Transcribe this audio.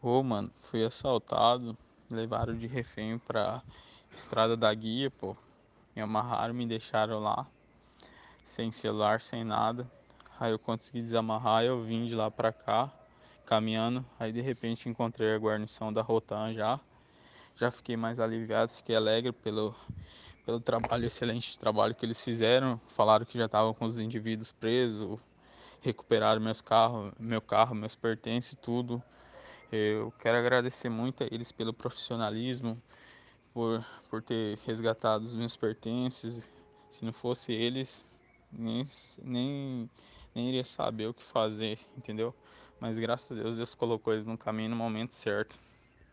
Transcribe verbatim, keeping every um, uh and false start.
Ô, mano, fui assaltado, levaram de refém pra Estrada da Guia, pô. Me amarraram, me deixaram lá, sem celular, sem nada. Aí eu consegui desamarrar, eu vim de lá pra cá, caminhando. Aí de repente encontrei a guarnição da Rotan já. Já fiquei mais aliviado, fiquei alegre pelo, pelo trabalho, excelente trabalho que eles fizeram. Falaram que já estavam com os indivíduos presos, recuperaram meus carros, meu carro, meus pertences, tudo. Eu quero agradecer muito a eles pelo profissionalismo, por, por ter resgatado os meus pertences. Se não fosse eles, nem, nem, nem iria saber o que fazer, entendeu? Mas graças a Deus, Deus colocou eles no caminho no momento certo.